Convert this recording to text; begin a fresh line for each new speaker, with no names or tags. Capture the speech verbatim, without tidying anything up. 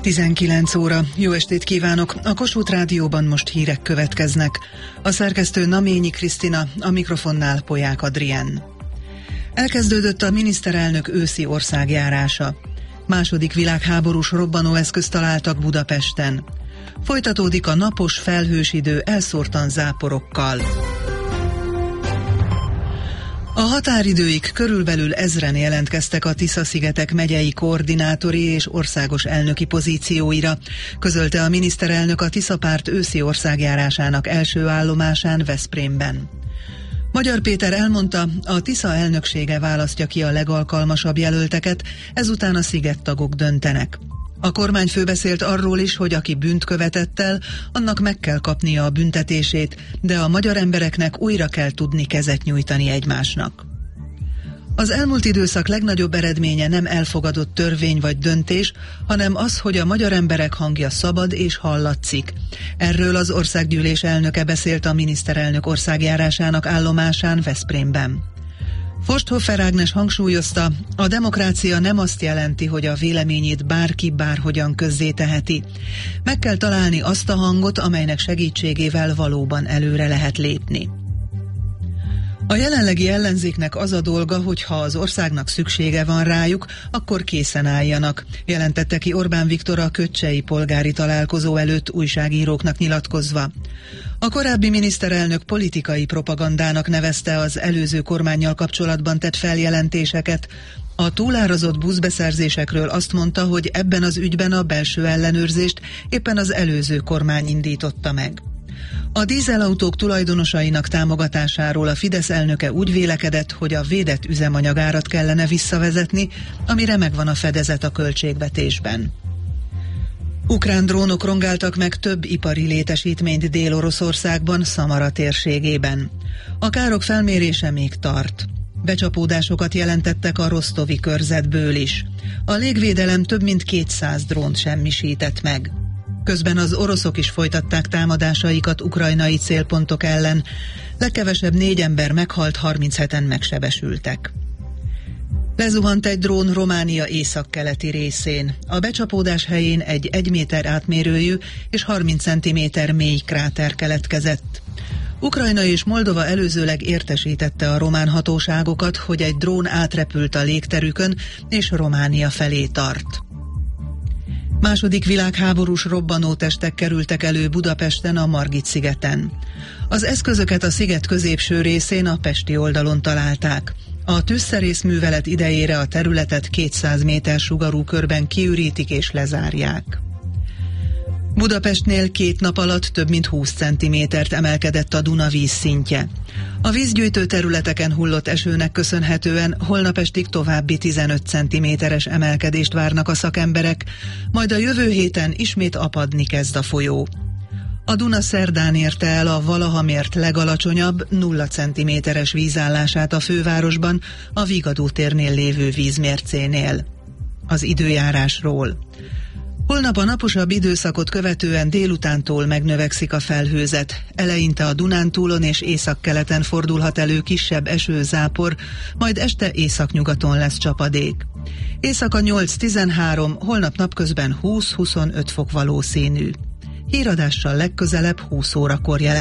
tizenkilenc óra. Jó estét kívánok! A Kossuth Rádióban most hírek következnek. A szerkesztő Naményi Krisztina, a mikrofonnál Polyák Adrien. Elkezdődött a miniszterelnök őszi országjárása. Második világháborús robbanóeszközt találtak Budapesten. Folytatódik a napos, felhős idő elszórtan záporokkal. A határidőig körülbelül ezren jelentkeztek a Tisza-szigetek megyei koordinátori és országos elnöki pozícióira, közölte a miniszterelnök a Tisza párt őszi országjárásának első állomásán Veszprémben. Magyar Péter elmondta, a Tisza elnöksége választja ki a legalkalmasabb jelölteket, ezután a szigettagok döntenek. A kormányfő beszélt arról is, hogy aki bűnt követett el, annak meg kell kapnia a büntetését, de a magyar embereknek újra kell tudni kezet nyújtani egymásnak. Az elmúlt időszak legnagyobb eredménye nem elfogadott törvény vagy döntés, hanem az, hogy a magyar emberek hangja szabad és hallatszik. Erről az országgyűlés elnöke beszélt a miniszterelnök országjárásának állomásán Veszprémben. Forsthofer Ágnes hangsúlyozta, a demokrácia nem azt jelenti, hogy a véleményét bárki bárhogyan közzéteheti. Meg kell találni azt a hangot, amelynek segítségével valóban előre lehet lépni. A jelenlegi ellenzéknek az a dolga, hogy ha az országnak szüksége van rájuk, akkor készen álljanak, jelentette ki Orbán Viktor a köcsei polgári találkozó előtt újságíróknak nyilatkozva. A korábbi miniszterelnök politikai propagandának nevezte az előző kormánnyal kapcsolatban tett feljelentéseket. A túlárazott buszbeszerzésekről azt mondta, hogy ebben az ügyben a belső ellenőrzést éppen az előző kormány indította meg. A dízelautók tulajdonosainak támogatásáról a Fidesz elnöke úgy vélekedett, hogy a védett üzemanyagárat kellene visszavezetni, amire megvan a fedezet a költségvetésben. Ukrán drónok rongáltak meg több ipari létesítményt Dél-Oroszországban, Szamara térségében. A károk felmérése még tart. Becsapódásokat jelentettek a rosztovi körzetből is. A légvédelem több mint kétszáz drónt semmisített meg. Közben az oroszok is folytatták támadásaikat ukrajnai célpontok ellen. Legkevesebb négy ember meghalt, harmincheten megsebesültek. Lezuhant egy drón Románia északkeleti részén. A becsapódás helyén egy egy méter átmérőjű és harminc centiméter mély kráter keletkezett. Ukrajna és Moldova előzőleg értesítette a román hatóságokat, hogy egy drón átrepült a légterükön és Románia felé tart. Második világháborús robbanótestek kerültek elő Budapesten a Margit-szigeten. Az eszközöket a sziget középső részén, a pesti oldalon találták. A tűzszerész művelet idejére a területet kétszáz méter sugarú körben kiürítik és lezárják. Budapestnél két nap alatt több mint húsz centimétert emelkedett a Duna vízszintje. A vízgyűjtő területeken hullott esőnek köszönhetően holnap estig további tizenöt centiméteres emelkedést várnak a szakemberek, majd a jövő héten ismét apadni kezd a folyó. A Duna szerdán érte el a valaha mért legalacsonyabb nulla centiméteres vízállását a fővárosban, a Vigadó térnél lévő vízmércénél. Az időjárásról. Holnap a naposabb időszakot követően délutántól megnövekszik a felhőzet. Eleinte a Dunántúlon és északkeleten fordulhat elő kisebb esőzápor, majd este északnyugaton lesz csapadék. Éjszaka nyolc-tizenhárom, holnap napközben húsz-huszonöt fok valószínű. Híradással legközelebb húsz órakor jelent.